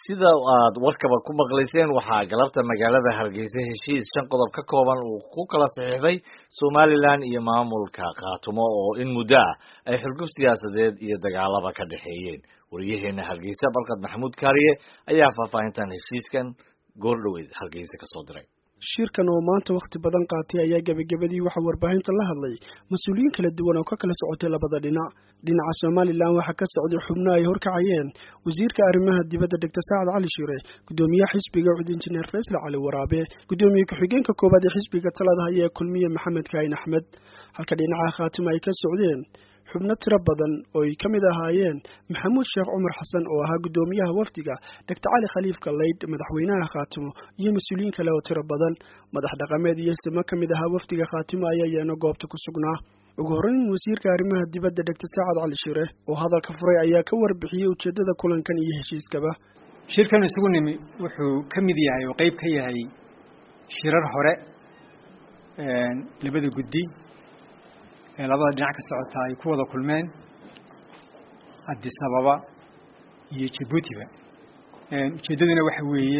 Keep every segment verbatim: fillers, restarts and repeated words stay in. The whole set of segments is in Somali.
sida aad warkaba ku maqlayseen waxaa galabta magaalada Hargeysa heshiis shan qodob ka kooban uu ku kala saxiixday Somaliland iyo maamulka Khaatumo oo in muddo ah ay xurguf siyaasadeed iyo dagaalaba ka dhaxeeyeen wariyaheena Hargeysa Balqad Maxamuud Kaariye ayaa faahfaahintan heshiiskan goor dhaweyd Hargeysa ka soo diray shirkan oo maanta waqti badan qaatay ayaa gabagabadii waxa warbaahinta la hadlay mas'uuliyiin kala duwan oo ka kala socotay labada dhinac dhinaca Somaliland waxa ka socday xubno ay horkacayeen wasiirka arrimaha dibadda Dr. Saad Cali Shire gudoomiyaha xisbiga Cud Engineer Faisal Cali Waraabe gudoomiyaha ku-xigeenka koobaad ee xisbiga Talada Haya Kulmiye Maxamed Kaain Axmed halka dhinaca Khaatumo ay ka socdeen xubno tiro badan oo ay kamid ahaayeen Maxamuud Sheekh Umar Xasan oo ahaa gudoomiyaha wafdiga Dr. Cali Khaliif Galeyd madaxweynaha Khaatumo iyo mas'uuliyiin kale oo tiro badan madax dhaqameed iyo sima kamid ahaa wafdiga Khaatumo ayaa iyana goobta ku sugnaa ugu horeyn wasiirka arrimaha dibadda Dr. Saad Cali Shire oo hadalka furay ayaa ka warbixiyay ujeedada kulankan iyo heshiiskaba shirkan isugu nimi wuxuu kamid yahay oo qayb ka yahay shirar hore ee labada guddi ee labada dhinac ka socota ay ku wada kulmeen Addis Ababa iyo Djibouti ba ee ujeedaduna waxa weeye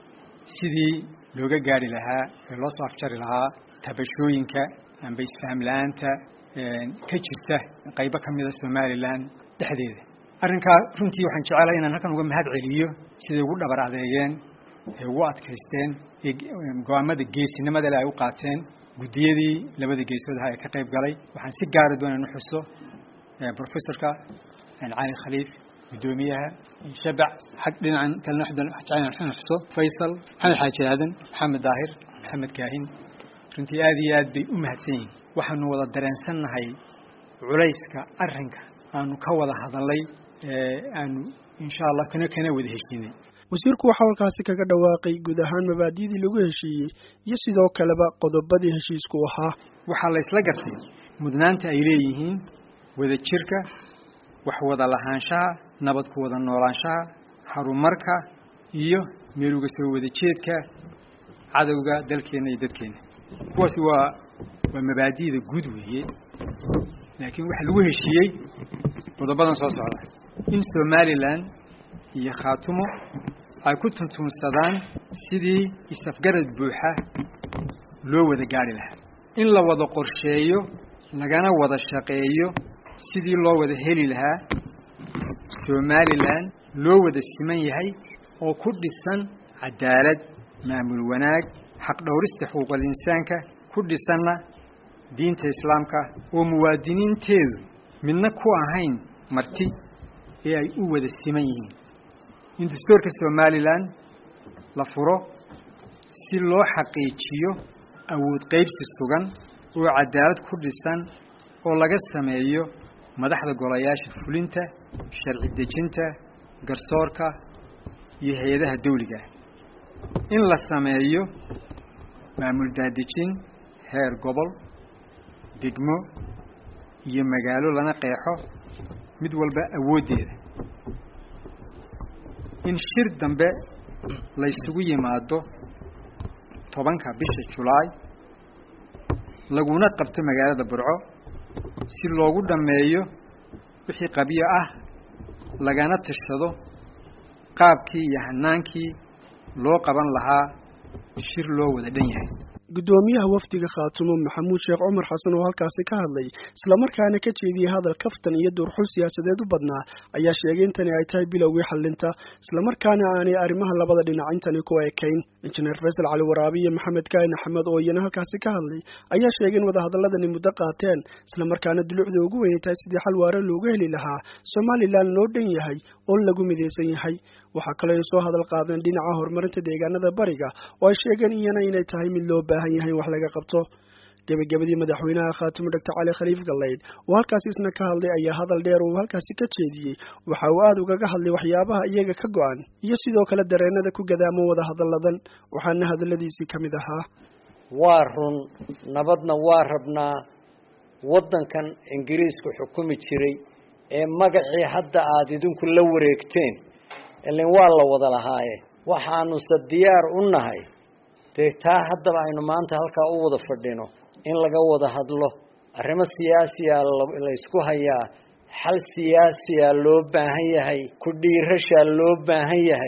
sidii looga gaari lahaa ee loo soo afjari lahaa tabashooyinka amba isfaham la'aanta ee ka jirta qaybo kamid ah Somaliland dhexdeeda arrinka runtii waxaan jecelahay inaan halkan uga mahad celiyo sidii ugu dhabar adeegeen ee ugu adkaysteen go'aamada geesinimada ay u qaateen gudiyadii labada geesood ay ka qayb galay waxaan si gaar ah doonaan u xuso professorka Cali Khaliif gudoomiyaha shabac xaq dhinacan kala naxdan jacayl xuso Faisal Xamed Xaaji Aadan Maxamed Daahir Maxamed Kaahin runtii aad iyo aad bay u mahadsan yihiin waxaanu wada dareensanahay culayska arrinka aanu ka wada hadalay ee aanu insha Allah kana kana wada heshiinay wasiirku waxa halkaasi kaga dhawaaqay guud ahaan mabaadi'dii lagu heshiiyay iyo sidoo kaleba qodobadii heshiisku ahaa waxa la isla gartay mudnaanta ay leeyihiin wada jirka wax wada lahaanshaha nabad ku wada noolaanshaha horumarka iyo meeluga soo wada jeedka cadawga dalkeena iyo dadkeena kuwaas waa waa mabaadi'da guud weeye laakiin waxa lagu heshiiyay qodobadan soo socda in Somaliland iyo Khaatumo ay ku tuntunsadaan sidii isafgarad buuxa loo wada gaari lahaa in la wada qorsheeyo lagana wada shaqeeyo sidii loo wada heli lahaa Somaliland loo wada siman yahay oo ku dhisan cadaalad maamul wanaag xaq dhowrista xuquuqul insaanka ku dhisanna diinta islaamka oo muwaadiniinteedu midna ku ahayn marti ee ay u wada siman yihiin in dastuurka Somaliland la furo si loo xaqiijiyo awood qaybsi sugan oo cadaalad ku dhisan oo laga sameeyo madaxda golayaasha fulinta sharci dejinta garsoorka iyo hay'adaha dawliga in la sameeyo maamul daadejin heer gobol degmo iyo magaalo lana qeexo mid walba awoodeeda in shir dambe la isugu yimaado tobanka bisha July laguna qabto magaalada Burco si loogu dhameeyo wixii qabiyo ah lagana tashado qaabkii iyo hanaankii loo qaban lahaa shir loo wada dhan yahay gudoomiyaha wafdiga Khaatumo Maxamuud Sheekh Umar Xasan oo halkaasi ka hadlay isla markaana ka jeediyay hadal kaftan iyo durxul siyaasadeed u badnaa ayaa sheegay in tani ay tahay bilowgii xalinta isla markaana aanay arrimaha labada dhinac intani ku ekeyn Engineer Faisal Cali Waraabe iyo Maxamed Kaain Axmed oo iyana halkaasi ka hadlay ayaa sheegay in wada hadaladani muddo qaateen isla markaana dulucda ugu weyn tahay sidii xal waara looga heli lahaa Somaliland loo dhan yahay oo lagu mideysan yahay waxa kale oo soo hadal qaadeen dhinaca horumarinta deegaanada bariga oo ay sheegeen iyana inay tahay mid loo baahan yahay wax laga qabto gabagabadii madaxweynaha Khaatumo Dr. Cali Khaliif Galeyd oo halkaasi isna ka hadlay ayaa hadal dheer oo halkaasi ka jeediyay waxa uu aad uga hadlay waxyaabaha iyaga ka go'an iyo sidoo kale dareenada ku gadaamo wada hadaladan waxaana hadaladiisii kamid ahaa waa run nabadna waa rabnaa wadankan Ingiriisku xukumi jiray ee magacii hadda aad idinku la wareegteen ilaa waa la wada lahaaye waxaanu diyaar u nahay taa haddaba aynu maanta halkaa u wada fadhino in laga wada hadlo arrimo siyaasi ah la isku hayaa xal siyaasi ah loo baahan yahay ku dhiirasha loo baahan yahay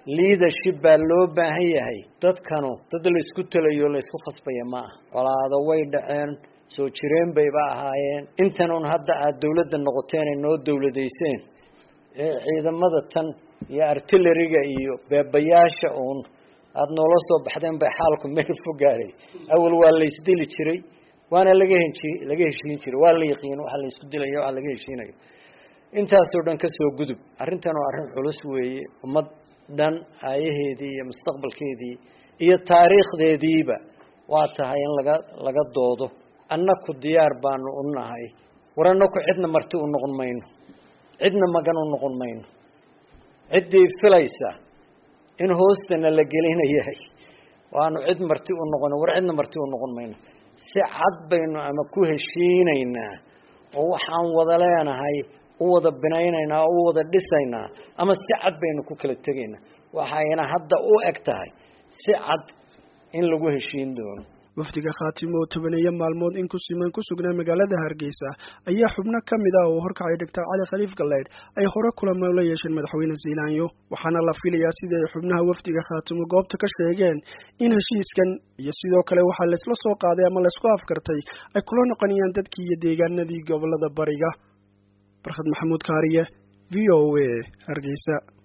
leadership baa loo baahan yahay dadkanu dad la isku talayo la isku khasbaya ma aha colaado way dhaceen soo jireen bayba ahaayeen intan un hadda aad dawladda noqoteen ay noo dawladeyseen ee ciidamada tan iyo artilleriga iyo beebayaasha uun aad noola soo baxdeen bay xaalku meel fogaaday awal waa la isdili jiray waana laga heshiin laga heshiin jiray waa la yaqiin waxa la isku dilayo waxa laga heshiinayo intaas oo dhan ka soo gudub arrintan waa arrin culus weeye ummad dhan aayaheedii iyo mustaqbalkeedii iyo taariikhdeediiba waa tahay in laga laga doodo annaku diyaar baanu u nahay war annaku cidna marti u noqon mayno cidna magan u noqon mayno ciddii filaysa in hoostana la gelinayahay waanu cid marti u noqon war cidna marti u noqon mayno si cad baynu ama ku heshiinaynaa oo waxaan wada leenahay u wada binaynaynaa oo u wada dhisaynaa ama si cad baynu ku kala tegaynaa waxayna hadda u eg tahay si cad in lagu heshiin doono wafdiga khaatimo oo tobaneeya maalmood in ku siman ku sugnaa magaalada Hargeysa ayaa xubno ka mid ah oo horkacay Doctor Cali Khaliif Galeed ay hore kulamo la yeesheen madaxweyne Zeelanyo waxaana la filayaa sida ay xubnaha wafdiga khaatimo goobta ka sheegeen in heshiiskan iyo sidoo kale waxa la isla soo qaaday ama la isku afkartay ay kula noqonayaan dadkii iyo deegaanadii gobolada bariga Barkhad Maxamuud Kaariye V O A Hargeysa.